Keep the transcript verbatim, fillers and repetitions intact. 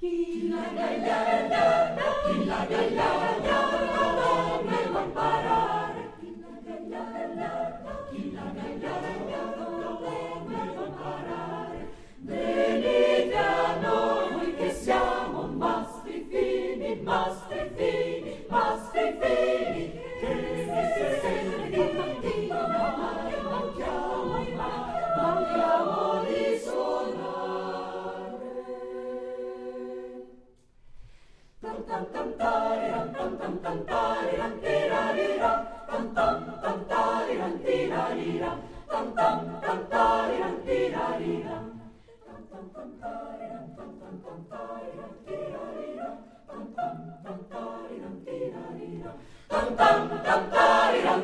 Venite a noi che siamo mastri fini, mastri fini, mastri fini, che se sempre di mattina mai manchiamo, mai manchiamo di suonare. Tam tam tam tariram, tam tam tam tariram, tirariram, tam tam tam tariram, tirariram, tam tam tam tariram, tirariram. Tam tam tariram, tam tam tam tariram, tirariram, tam tam tam tariram, tirariram, tam tam tam tariram,